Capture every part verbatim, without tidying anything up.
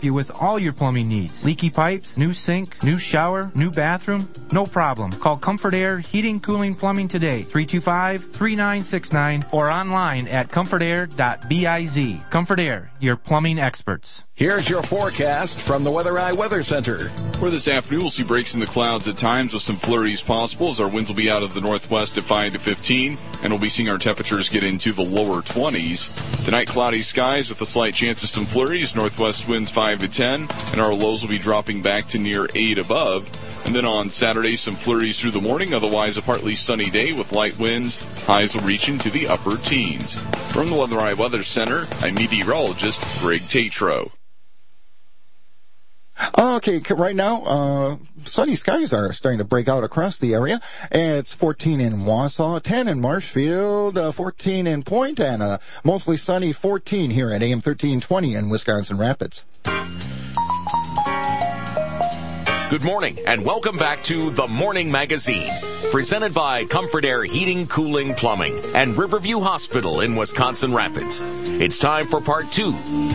you with all your plumbing needs. Leaky pipes, new sink, new shower, new bathroom? No problem. Call Comfort Air Heating, Cooling, Plumbing today. three two five, three nine six nine or online at comfort air dot biz. Comfort Air, your plumbing experts. Here's your forecast from the Weather Eye Weather Center. For this afternoon, we'll see breaks in the clouds at times with some flurries possible as our winds will be out of the northwest at five to fifteen, and we'll be seeing our temperatures get into the lower twenties. Tonight, cloudy skies with a slight chance of some flurries, northwest winds five to ten, and our lows will be dropping back to near eight above. And then on Saturday, some flurries through the morning, otherwise a partly sunny day with light winds. Highs will reach into the upper teens. From the Weather Eye Weather Center, I'm meteorologist Greg Tatro. Okay, right now, uh, sunny skies are starting to break out across the area. It's fourteen in Wausau, ten in Marshfield, uh, fourteen in Point, and uh, mostly sunny fourteen here at A M thirteen twenty in Wisconsin Rapids. Good morning, and welcome back to The Morning Magazine, presented by Comfort Air Heating, Cooling, Plumbing, and Riverview Hospital in Wisconsin Rapids. It's time for part two.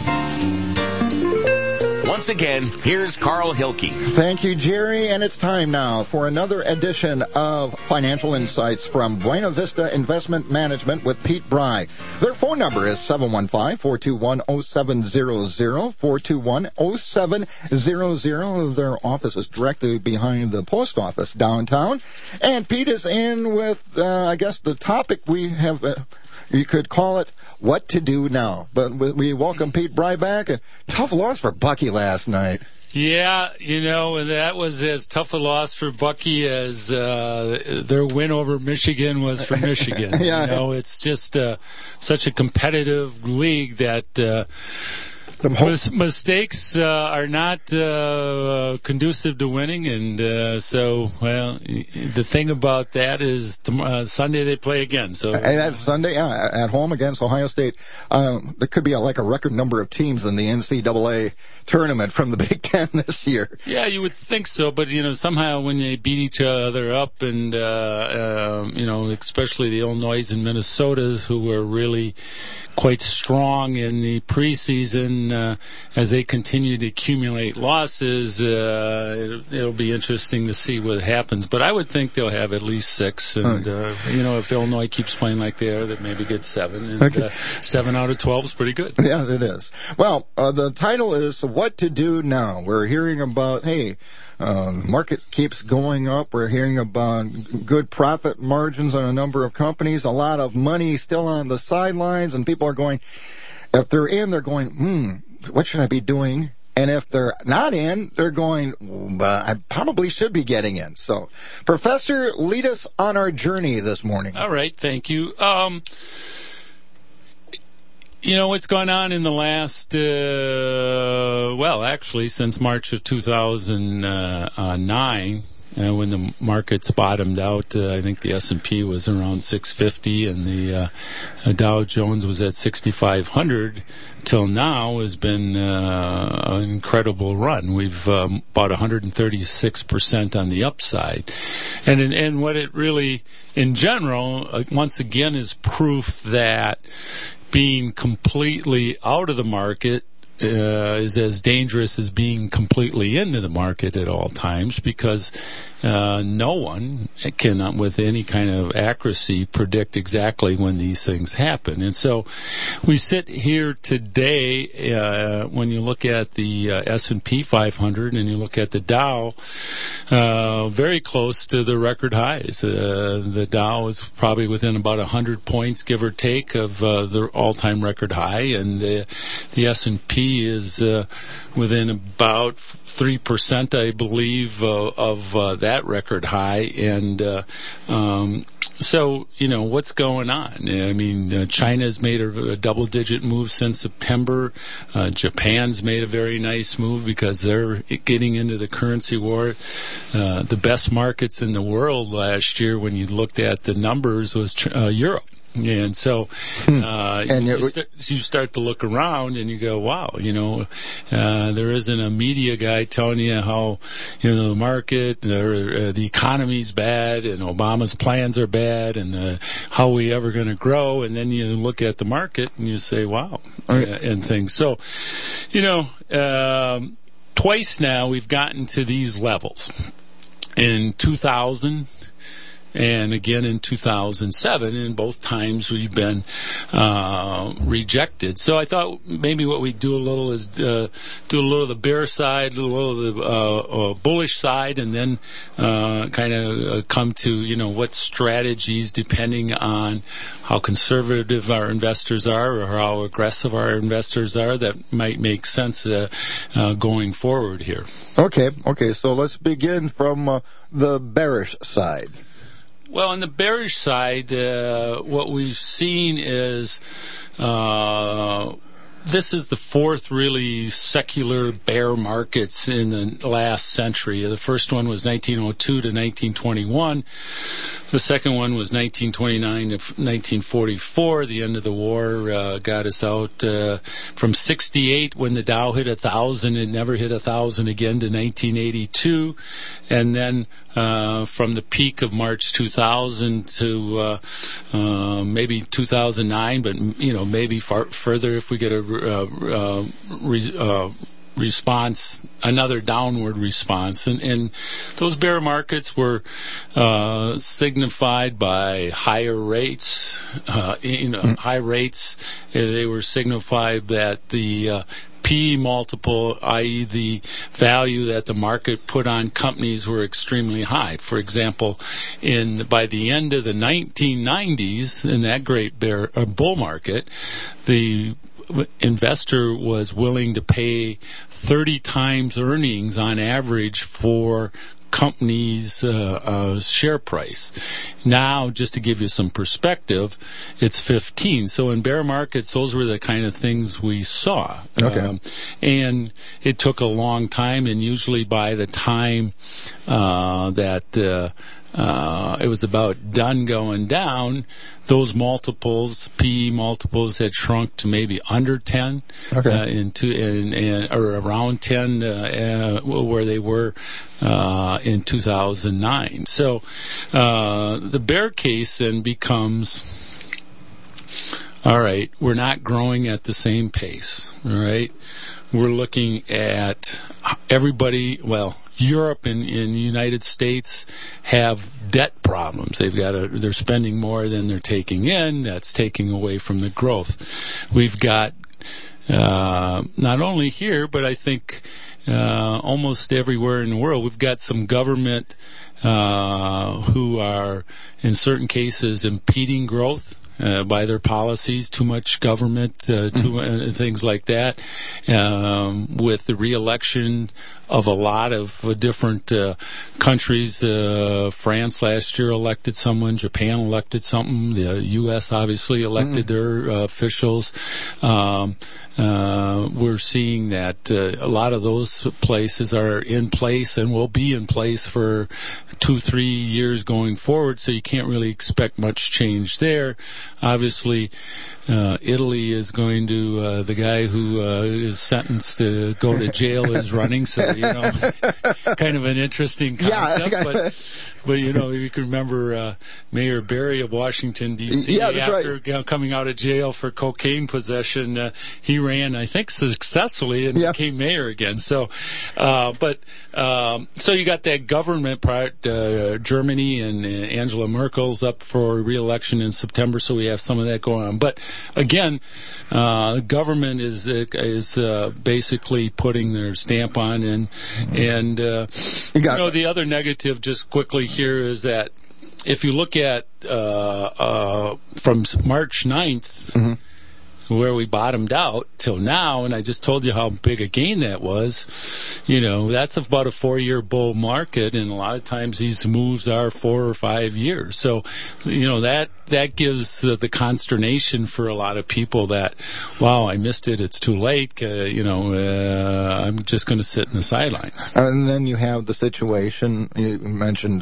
Once again, here's Carl Hilke. Thank you, Jerry, and it's time now for another edition of Financial Insights from Buena Vista Investment Management with Pete Bry. Their phone number is seven one five, four two one, zero seven zero zero, four two one, zero seven zero zero. Their office is directly behind the post office downtown. And Pete is in with, uh, I guess, the topic we have... Uh, You could call it what to do now. But we welcome Pete Bry back. A tough loss for Bucky last night. Yeah, you know, that was as tough a loss for Bucky as uh, their win over Michigan was for Michigan. Yeah. You know, it's just uh, such a competitive league that... Uh, Mis- mistakes uh, are not uh, conducive to winning, and uh, so, well, the thing about that is tomorrow, uh, Sunday they play again. So, and that's Sunday yeah, at home against Ohio State. Um, there could be a, like a record number of teams in the N C double A tournament from the Big Ten this year. Yeah, you would think so, but you know, somehow when they beat each other up, and uh, uh, you know, especially the Illinois and Minnesotas, who were really quite strong in the preseason. Uh, as they continue to accumulate losses, uh, it, it'll be interesting to see what happens. But I would think they'll have at least six. And, uh, you know, if Illinois keeps playing like they are, that maybe get seven. And okay. uh, seven out of twelve is pretty good. Yeah, it is. Well, uh, the title is What to Do Now. We're hearing about, hey, Um, market keeps going up. We're hearing about good profit margins on a number of companies, a lot of money still on the sidelines, and people are going, if they're in, they're going, hmm, what should I be doing? And if they're not in, they're going, well, I probably should be getting in. So, Professor, lead us on our journey this morning. All right, thank you. Um, You know, what's gone on in the last, uh, well, actually, since March of two thousand nine, uh, when the markets bottomed out, uh, I think the S and P was around six fifty and the uh, Dow Jones was at sixty-five hundred. Till now has been uh, an incredible run. We've um, about one hundred thirty-six percent on the upside. And, in, and what it really, in general, uh, once again, is proof that being completely out of the market uh, is as dangerous as being completely into the market at all times, because uh, no one can, with any kind of accuracy, predict exactly when these things happen. And so we sit here today, uh, when you look at the uh, S and P five hundred and you look at the Dow, uh, very close to the record highs. Uh, the Dow is probably within about one hundred points, give or take, of uh, the all-time record high, and the, the S and P is uh, within about three percent, I believe, uh, of uh, that record high. And uh, um, so, you know, what's going on? I mean, uh, China's made a, a double-digit move since September. Uh, Japan's made a very nice move because they're getting into the currency war. Uh, the best markets in the world last year, when you looked at the numbers, was uh, Europe. And so uh, and you, it, start, you start to look around and you go, wow, you know, uh, there isn't a media guy telling you how, you know, the market, the, uh, the economy's bad and Obama's plans are bad and the, how are we ever going to grow? And then you look at the market and you say, wow, right. uh, and things. So, you know, um, twice now we've gotten to these levels. In two thousand and again in two thousand seven, and both times we've been uh, rejected. So I thought maybe what we do a little is uh, do a little of the bear side, a little of the uh, uh, bullish side, and then uh, kind of uh, come to, you know, what strategies, depending on how conservative our investors are or how aggressive our investors are, that might make sense uh, uh, going forward here. Okay, okay, so let's begin from uh, the bearish side. Well, on the bearish side, uh, what we've seen is uh, this is the fourth really secular bear markets in the last century. The first one was nineteen oh two to nineteen twenty-one. The second one was nineteen twenty-nine to nineteen forty-four. The end of the war uh, got us out uh, from sixty-eight, when the Dow hit one thousand. It never hit one thousand again, to nineteen eighty-two. And then uh, from the peak of March two thousand to uh, uh, maybe two thousand nine, but, you know, maybe far further if we get a uh, uh, re- uh, response, another downward response. And, and those bear markets were uh, signified by higher rates, uh, you know, mm. high rates. They were signified that the uh, P E multiple, that is the value that the market put on companies, were extremely high. For example, in by the end of the nineteen nineties, in that great bear uh, bull market, the investor was willing to pay thirty times earnings on average for company's uh, uh, share price. Now, just to give you some perspective, it's fifteen. So in bear markets, those were the kind of things we saw. Okay. Um, and it took a long time, and usually by the time uh, that uh, uh, it was about done going down, those multiples, P E multiples, had shrunk to maybe under ten, okay. uh, into in, in, or around ten, uh, uh, where they were uh, in two thousand nine. So uh, the bear case then becomes, all right, we're not growing at the same pace, all right? We're looking at everybody, well, Europe and in the United States have debt problems. They've got a, they're spending more than they're taking in. That's taking away from the growth. We've got uh, not only here, but I think uh, almost everywhere in the world, we've got some government uh, who are, in certain cases, impeding growth. Uh, by their policies, too much government, uh, too, uh, things like that. Um, with the re-election of a lot of uh, different uh, countries, uh, France last year elected someone, Japan elected something, the U S obviously elected mm. their uh, officials. Um, uh, we're seeing that uh, a lot of those places are in place and will be in place for two, three years going forward, so you can't really expect much change there. Obviously, uh, Italy is going to, uh, the guy who uh, is sentenced to go to jail is running, so, you know, kind of an interesting concept. Yeah. but, but, you know, you can remember uh, Mayor Barry of Washington, D C, yeah, after right. you know, coming out of jail for cocaine possession, uh, he ran, I think, successfully and yeah. became mayor again. So, uh, but, um, so you got that government part, uh, Germany, and uh, Angela Merkel's up for re-election in September, so we have some of that going on. But again, uh, the government is uh, is uh, basically putting their stamp on, and and uh, you, got you know it. The other negative, just quickly here, is that if you look at uh, uh, from March ninth. Mm-hmm. where we bottomed out till now, and I just told you how big a gain that was, you know, that's about a four-year bull market, and a lot of times these moves are four or five years. So, you know, that that gives uh, the consternation for a lot of people that, wow, I missed it, it's too late, uh, you know, uh, I'm just going to sit in the sidelines. And then you have the situation, you mentioned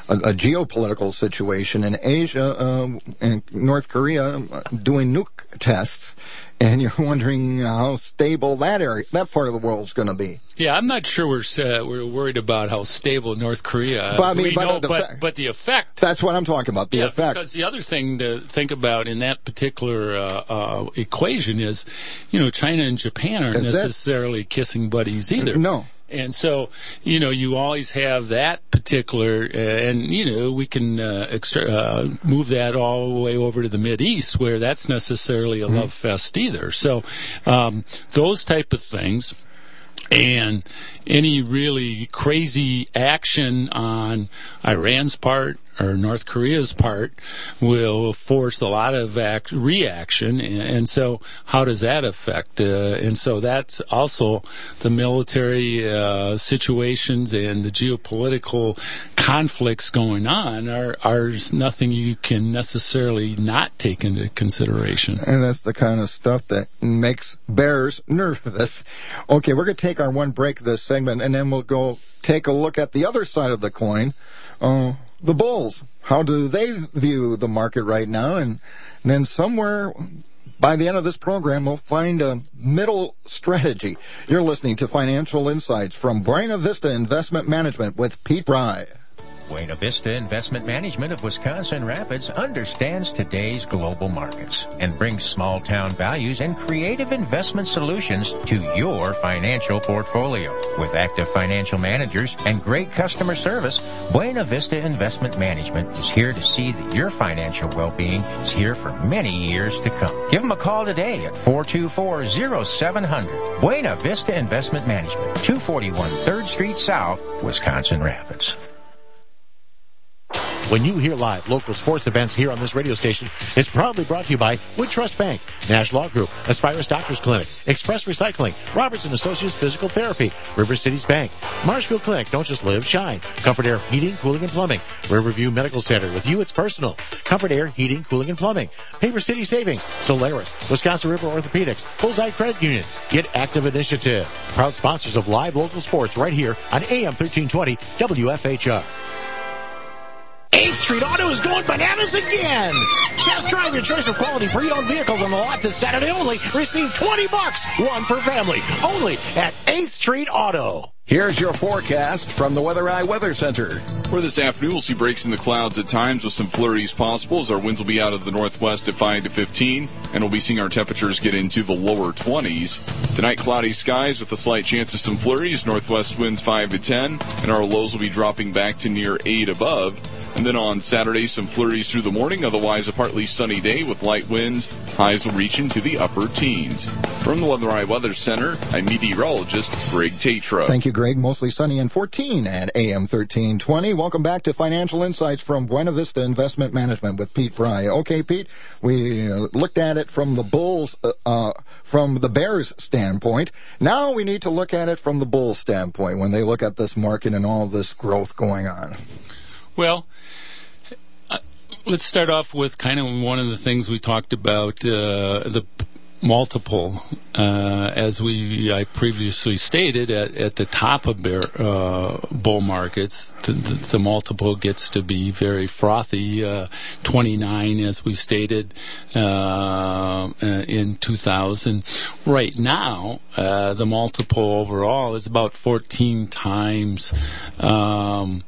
a, a geopolitical situation in Asia uh, and North Korea uh, doing nuke tests. And you're wondering how stable that area, that part of the world is going to be. Yeah, I'm not sure we're uh, we're worried about how stable North Korea is. But, I mean, we but, know, the but, fa- but the effect. That's what I'm talking about, the yeah, effect. Because the other thing to think about in that particular uh, uh, equation is, you know, China and Japan aren't is necessarily that? kissing buddies either. No. And so, you know, you always have that particular, uh, and, you know, we can uh, extra, uh, move that all the way over to the Mideast where that's necessarily a mm-hmm. love fest either. So um, those type of things. And any really crazy action on Iran's part or North Korea's part will force a lot of act- reaction. And, and so how does that affect? Uh, and so that's also the military uh, situations and the geopolitical conflicts going on are, are nothing you can necessarily not take into consideration. And that's the kind of stuff that makes bears nervous. Okay, we're going to take our one break this segment, and then we'll go take a look at the other side of the coin, uh, the bulls. How do they view the market right now? And, and then somewhere by the end of this program, we'll find a middle strategy. You're listening to Financial Insights from Buena Vista Investment Management with Pete Bry. Buena Vista Investment Management of Wisconsin Rapids understands today's global markets and brings small-town values and creative investment solutions to your financial portfolio. With active financial managers and great customer service, Buena Vista Investment Management is here to see that your financial well-being is here for many years to come. Give them a call today at four two four, zero seven zero zero. Buena Vista Investment Management, two forty-one third Street South, Wisconsin Rapids. When you hear live local sports events here on this radio station, it's proudly brought to you by Wood Trust Bank, Nash Law Group, Aspirus Doctors Clinic, Express Recycling, Robertson Associates Physical Therapy, River Cities Bank, Marshfield Clinic, Don't Just Live, Shine, Comfort Air Heating, Cooling, and Plumbing, Riverview Medical Center, with you it's personal, Comfort Air Heating, Cooling, and Plumbing, Paper City Savings, Solaris, Wisconsin River Orthopedics, Bullseye Credit Union, Get Active Initiative, proud sponsors of live local sports right here on A M thirteen twenty W F H R. eighth Street Auto is going bananas again. Test drive your choice of quality pre-owned vehicles on the lot this Saturday only. Receive twenty bucks, one per family, only at eighth Street Auto. Here's your forecast from the Weather Eye Weather Center. For this afternoon, we'll see breaks in the clouds at times with some flurries possible as our winds will be out of the northwest at five to fifteen, and we'll be seeing our temperatures get into the lower twenties. Tonight, cloudy skies with a slight chance of some flurries, northwest winds five to ten, and our lows will be dropping back to near eight above. And then on Saturday, some flurries through the morning, otherwise a partly sunny day with light winds. Highs will reach into the upper teens. From the Weather Eye Weather Center, I'm meteorologist Greg Tatro. Thank you, Greg. Mostly sunny and fourteen at A M thirteen twenty. Welcome back to Financial Insights from Buena Vista Investment Management with Pete Bry. Okay, Pete, we uh, looked at it from the Bulls, uh, uh, from the Bears standpoint. Now we need to look at it from the Bulls standpoint when they look at this market and all this growth going on. Well, uh, let's start off with kind of one of the things we talked about, uh, the multiple, uh, as we I previously stated, at, at the top of bear, uh, bull markets, the, the, the multiple gets to be very frothy, uh, twenty-nine, as we stated, uh, in two thousand. Right now, uh, the multiple overall is about fourteen times, um,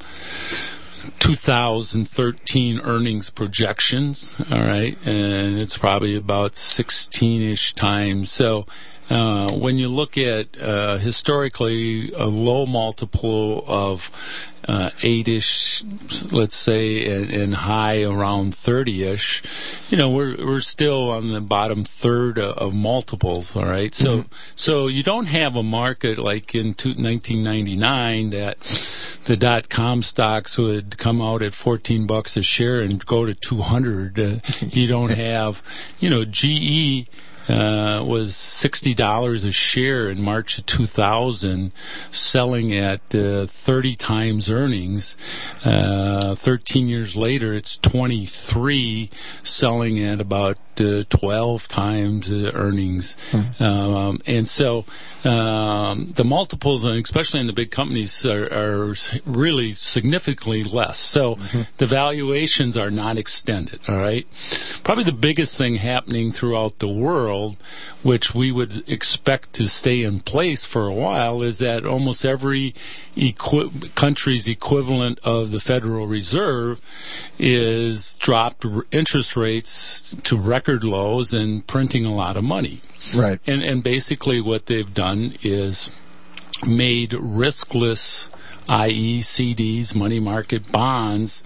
two thousand thirteen earnings projections, all right, and it's probably about sixteen-ish times. So uh, when you look at uh, historically a low multiple of uh, eight-ish, let's say, and, and high around thirty-ish, you know, we're we're still on the bottom third of, of multiples, all right? So mm-hmm. so you don't have a market like in nineteen ninety-nine that the dot-com stocks would come out at fourteen bucks a share and go to two hundred. Uh, you don't have, you know, G E uh, was sixty dollars a share in March of two thousand, selling at uh, thirty times earnings. Uh, thirteen years later, it's twenty-three, selling at about uh, twelve times the earnings. Mm-hmm. Um, and so um, the multiples, and especially in the big companies, are, are really significantly less. So mm-hmm. the valuations are not extended, all right? Probably the biggest thing happening throughout the world, which we would expect to stay in place for a while, is that almost every equi- country's equivalent of the Federal Reserve is dropped r- interest rates to record lows and printing a lot of money. Right. And and basically what they've done is made riskless, that is C Ds, money market bonds,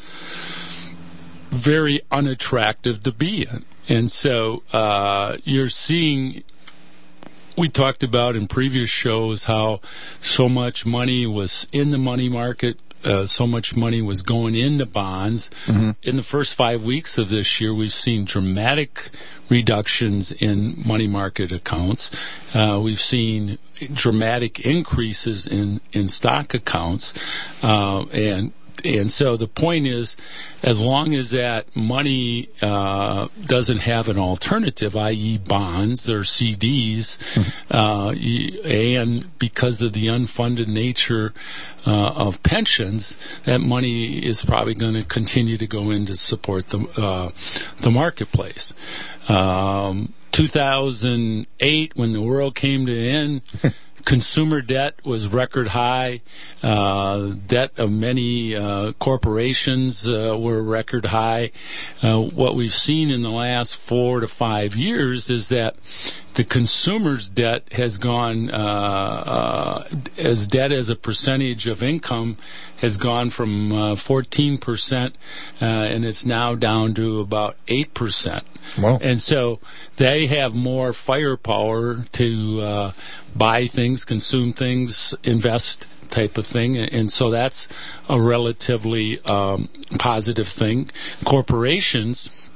very unattractive to be in. And so uh, you're seeing, we talked about in previous shows how so much money was in the money market, uh, so much money was going into bonds. Mm-hmm. In the first five weeks of this year, we've seen dramatic reductions in money market accounts. Uh, we've seen dramatic increases in, in stock accounts. Uh, and And so the point is, as long as that money uh, doesn't have an alternative, that is bonds or C Ds, mm-hmm. uh, and because of the unfunded nature uh, of pensions, that money is probably going to continue to go in to support the, uh, the marketplace. Um, two thousand eight, when the world came to an end, consumer debt was record high. Uh, debt of many uh, corporations uh, were record high. Uh, what we've seen in the last four to five years is that the consumer's debt has gone, uh, uh, as debt as a percentage of income has gone from uh, fourteen percent, uh, and it's now down to about eight percent. Wow. And so they have more firepower to uh, buy things, consume things, invest type of thing. And so that's a relatively um, positive thing. Corporations,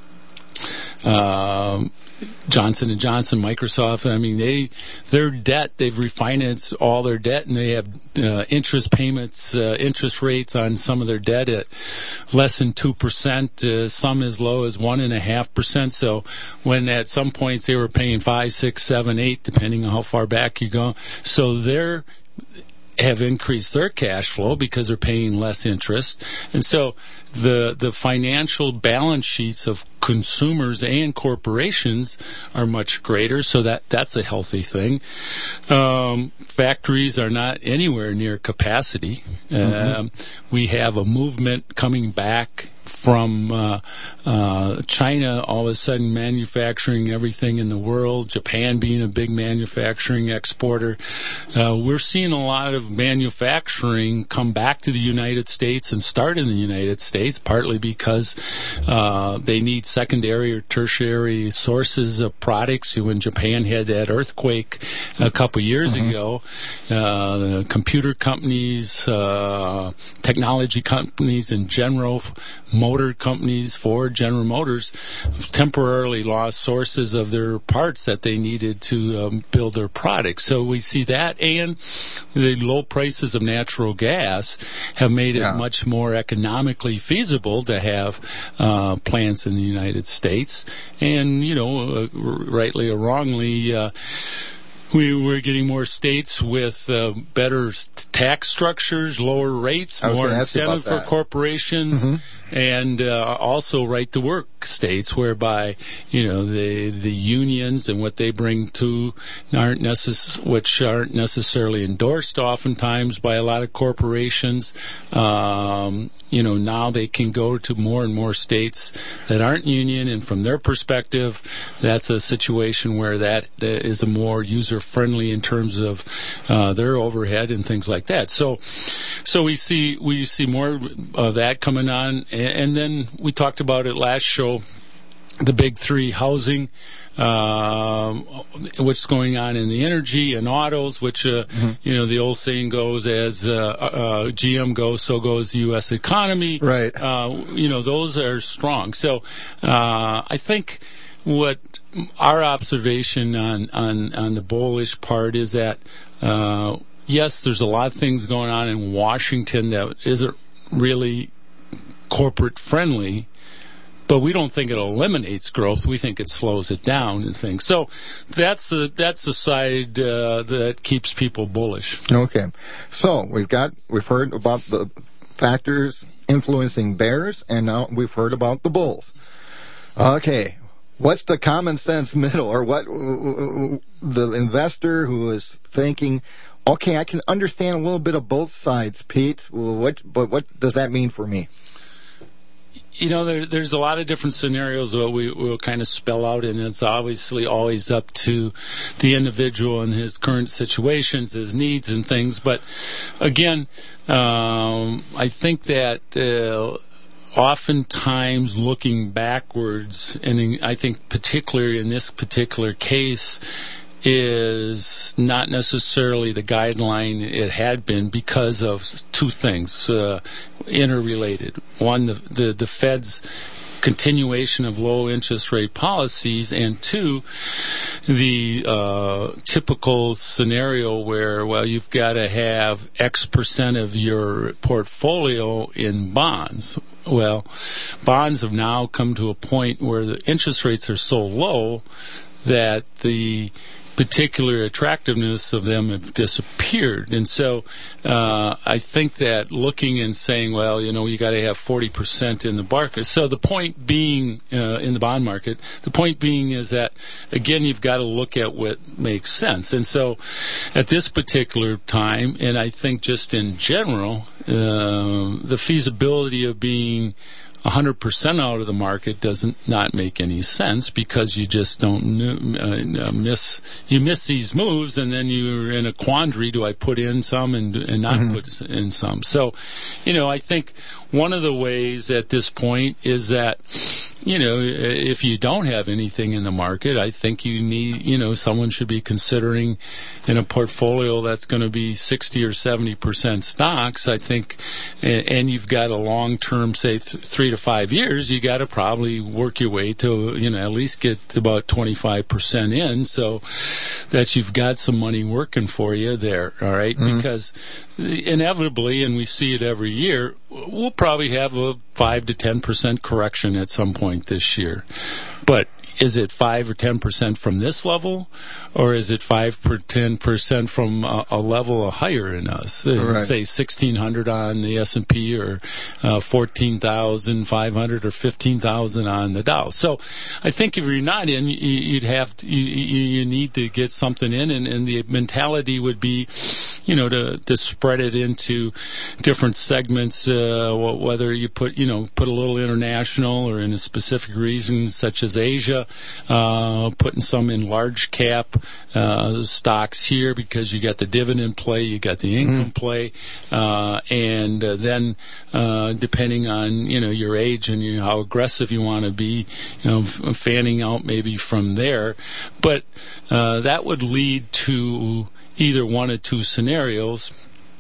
uh, Johnson and Johnson, Microsoft, I mean, they their debt, they've refinanced all their debt, and they have uh, interest payments, uh, interest rates on some of their debt at less than two percent, uh, some as low as one point five percent. So when at some points they were paying five, six, seven, eight, depending on how far back you go. So they're have increased their cash flow because they're paying less interest. And so the the financial balance sheets of consumers and corporations are much greater, so that that's a healthy thing. Um, factories are not anywhere near capacity. Mm-hmm. Um, we have a movement coming back from uh, uh, China all of a sudden manufacturing everything in the world, Japan being a big manufacturing exporter. Uh, we're seeing a lot of manufacturing come back to the United States and start in the United States, partly because uh, they need secondary or tertiary sources of products. When Japan had that earthquake a couple years mm-hmm. ago, uh, the computer companies, uh, technology companies in general, motor companies, Ford, General Motors, temporarily lost sources of their parts that they needed to um, build their products. So we see that, and the low prices of natural gas have made it yeah. much more economically feasible to have uh, plants in the United States. And, you know, uh, rightly or wrongly, uh, We were getting more states with uh, better tax structures, lower rates, more incentive for corporations, mm-hmm. and uh, also right-to-work states, whereby you know the the unions and what they bring to aren't necess- which aren't necessarily endorsed oftentimes by a lot of corporations. Um, you know, now they can go to more and more states that aren't union, and from their perspective, that's a situation where that uh, is a more user-friendly in terms of uh, their overhead and things like that. So, so we see we see more of that coming on, and, and then we talked about it last show. The big three: housing, um, what's going on in the energy and autos, which, uh, mm-hmm. you know, the old saying goes, as uh, uh, G M goes, so goes the U S economy. Right. Uh, you know, those are strong. So uh, I think what our observation on, on, on the bullish part is that, uh, yes, there's a lot of things going on in Washington that isn't really corporate friendly. but we don't think it eliminates growth. We think it slows it down and things. So that's the that's the side uh, that keeps people bullish. Okay, so we've got we've heard about the factors influencing bears, and now we've heard about the bulls. Okay, what's the common sense middle, or what the investor who is thinking, okay, I can understand a little bit of both sides, Pete. What, but what does that mean for me? You know, there, there's a lot of different scenarios that we will kind of spell out, and it's obviously always up to the individual and his current situations, his needs and things. But again, um, I think that uh, oftentimes looking backwards, and in, I think particularly in this particular case, is not necessarily the guideline it had been because of two things uh, interrelated. One, the, the, the Fed's continuation of low interest rate policies, and two, the uh, typical scenario where, well, you've got to have X percent of your portfolio in bonds. Well, bonds have now come to a point where the interest rates are so low that the particular attractiveness of them have disappeared. And so uh, I think that looking and saying, well, you know, you got to have forty percent in the market. So the point being, uh, in the bond market, the point being is that, again, you've got to look at what makes sense. And so at this particular time, and I think just in general, uh, the feasibility of being one hundred percent out of the market doesn't not make any sense, because you just don't uh, miss you miss these moves, and then you're in a quandary: do I put in some and and not mm-hmm. put in some? So, you know, I think one of the ways at this point is that, you know, if you don't have anything in the market, I think you need, you know, someone should be considering in a portfolio that's going to be sixty or seventy percent stocks. I think, and you've got a long term, say th- three to five years, you got to probably work your way to, you know, at least get about twenty-five percent in, so that you've got some money working for you there, all right? Mm-hmm. Because inevitably, and we see it every year, we'll probably have a five to ten percent correction at some point this year. But is it five or ten percent from this level, or is it five or ten percent from a, a level higher in us? Right. Say sixteen hundred on the S and P, or uh, fourteen thousand five hundred, or fifteen thousand on the Dow. So I think if you're not in, you'd have to, you, you need to get something in, and, and the mentality would be, you know, to, to spread it into different segments, uh, whether you put, you know, put a little international, or in a specific region such as Asia, uh, putting some in large cap uh, stocks here, because you got the dividend play, you got the income mm. play, uh, and uh, then uh, depending on, you know, your age and you know, how aggressive you want to be, you know, f- fanning out maybe from there. But uh, that would lead to either one or two scenarios.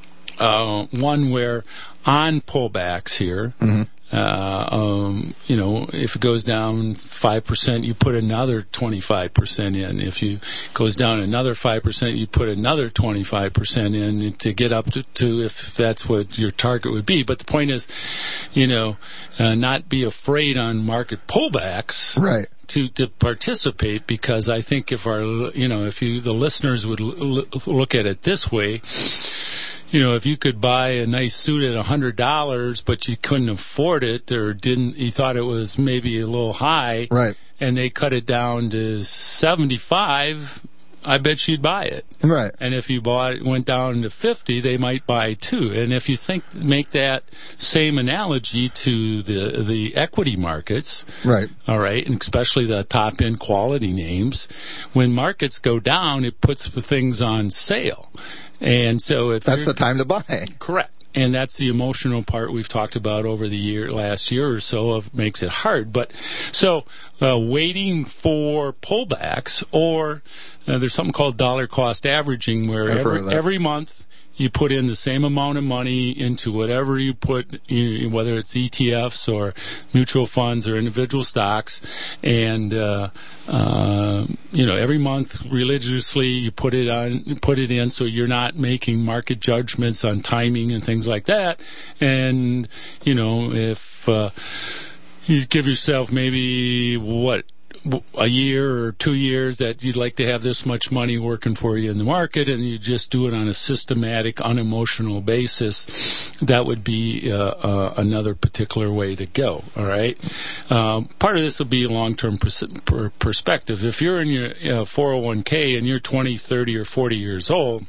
Uh, one where on pullbacks here, mm-hmm. uh, um, you know, if it goes down five percent, you put another twenty-five percent in. If it goes down another five percent, you put another twenty-five percent in to get up to, to if that's what your target would be. But the point is, you know, uh, not be afraid on market pullbacks. Right. To, to participate, because I think if our, you know, if you, the listeners would l- look at it this way, you know, if you could buy a nice suit at a hundred dollars, but you couldn't afford it, or didn't, you thought it was maybe a little high, right? And they cut it down to seventy-five. I bet you'd buy it. Right. And if you bought it, went down to fifty, they might buy two. And if you think, make that same analogy to the the equity markets, right? All right, and especially the top end quality names, when markets go down, it puts things on sale. And so if that's the time to buy. Correct. And that's the emotional part we've talked about over the year, last year or so, of makes it hard. But so uh, waiting for pullbacks, or uh, there's something called dollar cost averaging, where every, every month you put in the same amount of money into whatever you put, you, whether it's E T Fs or mutual funds or individual stocks, and uh, uh, you know, every month religiously you put it on, put it in, so you're not making market judgments on timing and things like that. And you know, if uh, you give yourself maybe, what, a year or two years that you'd like to have this much money working for you in the market, and you just do it on a systematic, unemotional basis. That would be uh, uh, another particular way to go, all right? Um, part of this will be a long-term pers- per- perspective. If you're in your uh, four oh one k and you're twenty, thirty, or forty years old,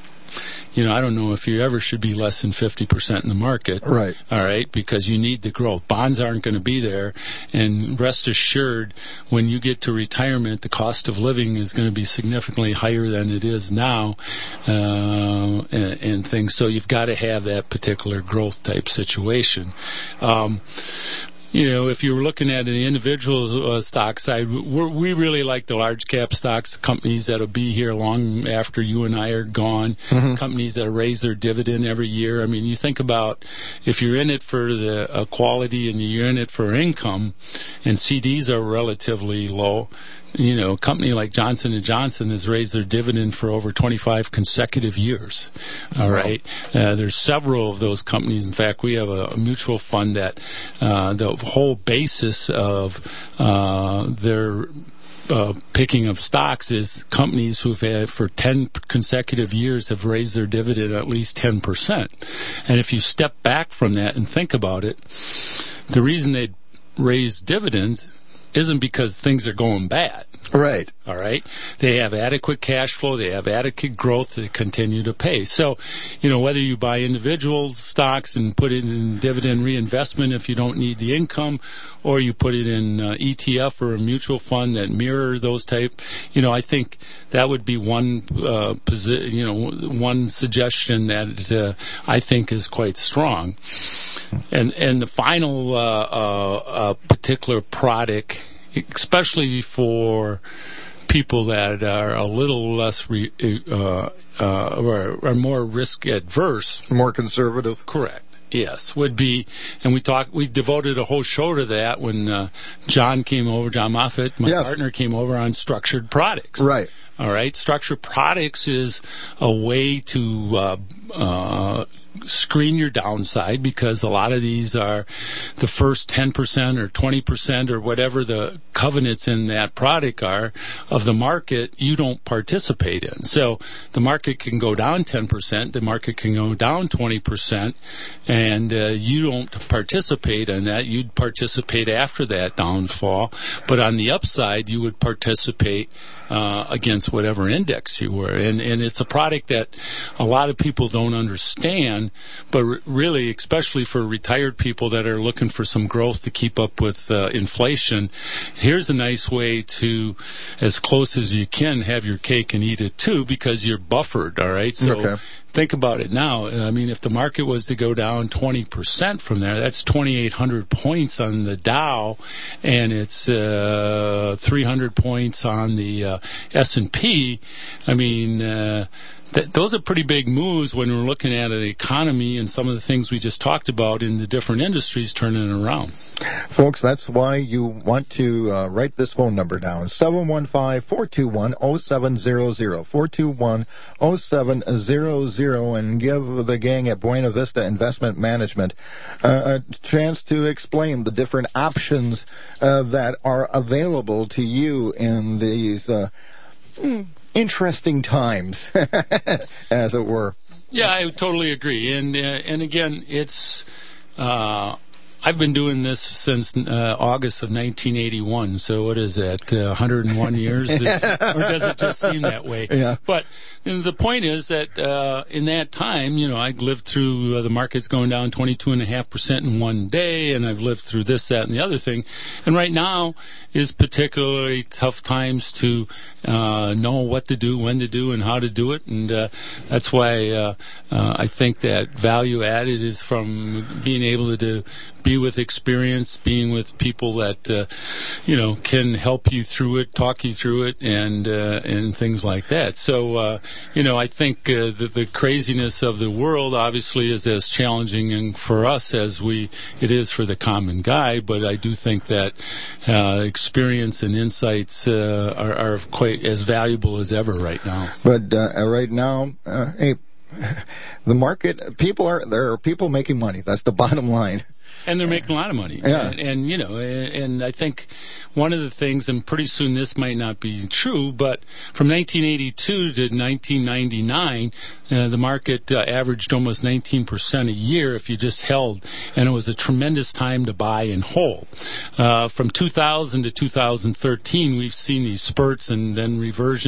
you know, I don't know if you ever should be less than fifty percent in the market. Right. All right, because you need the growth. Bonds aren't going to be there. And rest assured, when you get to retirement, the cost of living is going to be significantly higher than it is now uh, and, and things. So you've got to have that particular growth type situation. Um, You know, if you were looking at the individual uh, stock side, we're, we really like the large cap stocks, companies that'll be here long after you and I are gone, mm-hmm. companies that raise their dividend every year. I mean, you think about if you're in it for the uh, quality and you're in it for income, and C Ds are relatively low. You know, a company like Johnson and Johnson has raised their dividend for over twenty-five consecutive years. All wow. right. Uh, there's several of those companies. In fact, we have a, a mutual fund that uh, the whole basis of uh, their uh, picking of stocks is companies who've had for ten consecutive years have raised their dividend at least ten percent. And if you step back from that and think about it, the reason they raise dividends isn't because things are going bad. Right. All right. They have adequate cash flow. They have adequate growth to continue to pay. So, you know, whether you buy individual stocks and put it in dividend reinvestment if you don't need the income, or you put it in uh, E T F or a mutual fund that mirror those type, you know, I think that would be one, uh, posi- you know, one suggestion that uh, I think is quite strong. And and the final uh, uh, uh, particular product, especially for people that are a little less re, uh, uh, or are more risk adverse, more conservative. Correct. Yes, would be, and we talked. We devoted a whole show to that when uh, John came over. John Moffitt, my yes. partner, came over on structured products. Right. All right. Structured products is a way to uh, uh, screen your downside, because a lot of these are the first ten percent or twenty percent or whatever the covenants in that product are of the market you don't participate in. So the market can go down ten percent, the market can go down twenty percent, and uh, you don't participate in that. You'd participate after that downfall, but on the upside you would participate uh, against whatever index you were. And, and it's a product that a lot of people don't understand, but r- really, especially for retired people that are looking for some growth to keep up with uh, inflation, here's a nice way to, as close as you can, have your cake and eat it too, because you're buffered, all right? So okay. Think about it now. I mean, if the market was to go down twenty percent from there, that's twenty-eight hundred points on the Dow, and it's uh, three hundred points on the uh, S and P. I mean, uh, th- those are pretty big moves when we're looking at the economy and some of the things we just talked about in the different industries turning around. Folks, that's why you want to uh, write this phone number down, seven one five, four two one, zero seven zero zero, four two one, zero seven zero zero, and give the gang at Buena Vista Investment Management uh, a chance to explain the different options uh, that are available to you in these uh, interesting times, as it were. Yeah, I totally agree. And, uh, and again, it's... Uh, I've been doing this since uh, August of nineteen eighty-one, so what is that, uh, one hundred one years? Or does it just seem that way? Yeah. But you know, the point is that uh, in that time, you know, I lived through uh, the markets going down twenty-two point five percent in one day, and I've lived through this, that, and the other thing. And right now is particularly tough times to uh, know what to do, when to do, and how to do it. And uh, that's why uh, uh, I think that value added is from being able to do be with experience, being with people that, uh, you know, can help you through it, talk you through it, and uh, and things like that. So, uh, you know, I think uh, that the craziness of the world obviously is as challenging for us as we it is for the common guy, but I do think that uh, experience and insights uh, are, are quite as valuable as ever right now. But uh, right now, uh, hey, the market, people are, there are people making money. That's the bottom line. And they're making a lot of money. Yeah. And, and you know, and, and I think one of the things, and pretty soon this might not be true, but from nineteen eighty-two to nineteen ninety-nine, uh, the market uh, averaged almost nineteen percent a year if you just held, and it was a tremendous time to buy and hold. Uh, from two thousand to two thousand thirteen, we've seen these spurts and then reversions